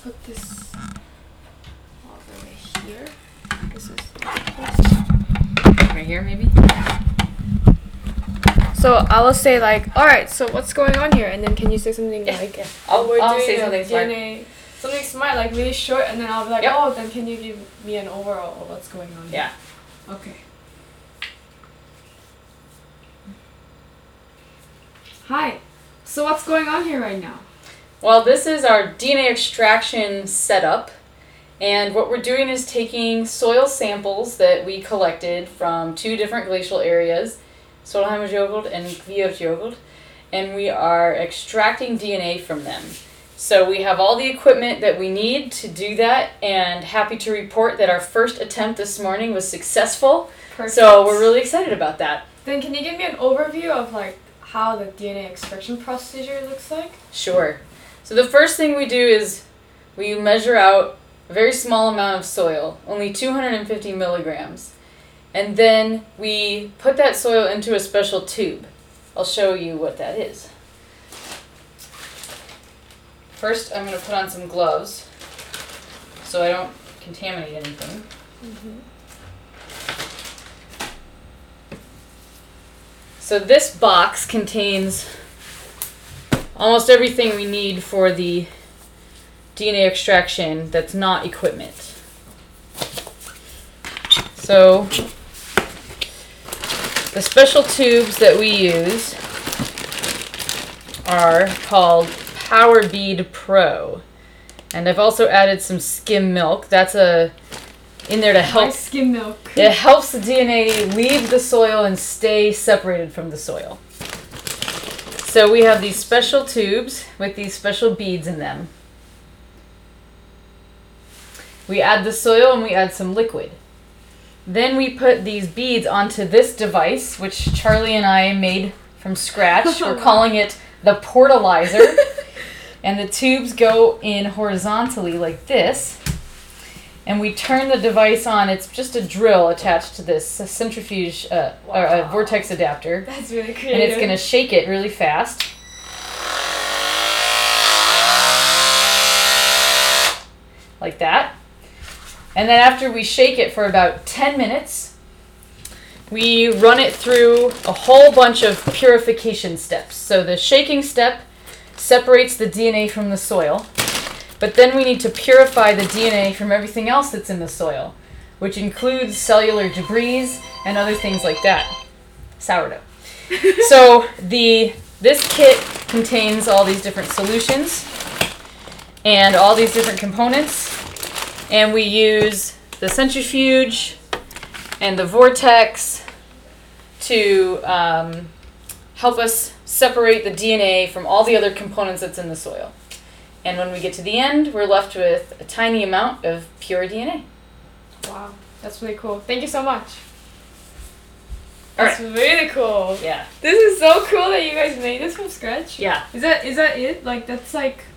put this over here. This is right here, maybe. So I will say like, all right. So what's going on here? And then can you say something like, I'll say something DNA, smart. something smart, like really short, and then I'll be like, Yep. oh, then can you give me an overall of what's going on? Yeah. Here? Okay. Hi. So what's going on here right now? Well, this is our DNA extraction setup. And what we're doing is taking soil samples that we collected from 2 different glacial areas, Solheimersjökull and Kvíárjökull, and we are extracting DNA from them. So we have all the equipment that we need to do that, and happy to report that our first attempt this morning was successful. Perfect. So we're really excited about that. Then can you give me an overview of like how the DNA extraction procedure looks like? Sure. So the first thing we do is we measure out a very small amount of soil, only 250 milligrams. And then we put that soil into a special tube. I'll show you what that is. First, I'm going to put on some gloves so I don't contaminate anything. Mm-hmm. So this box contains almost everything we need for the DNA extraction that's not equipment. So the special tubes that we use are called Power Bead Pro. And I've also added some skim milk. That's in there to help. Like skim milk. It helps the DNA leave the soil and stay separated from the soil. So we have these special tubes with these special beads in them. We add the soil and we add some liquid. Then we put these beads onto this device, which Charlie and I made from scratch. We're calling it the Portalizer. And the tubes go in horizontally like this. And we turn the device on. It's just a drill attached to this centrifuge or a vortex adapter. That's really creative. And it's going to shake it really fast. Like that. And then after we shake it for about 10 minutes, we run it through a whole bunch of purification steps. So the shaking step separates the DNA from the soil. But then we need to purify the DNA from everything else that's in the soil, which includes cellular debris and other things like that. Sourdough. So this kit contains all these different solutions and all these different components. And we use the centrifuge and the vortex to help us separate the DNA from all the other components that's in the soil. And when we get to the end, we're left with a tiny amount of pure DNA. Wow, that's really cool. Thank you so much. All That's right. really cool. Yeah. This is so cool that you guys made this from scratch. Yeah. Is that it? Like that's like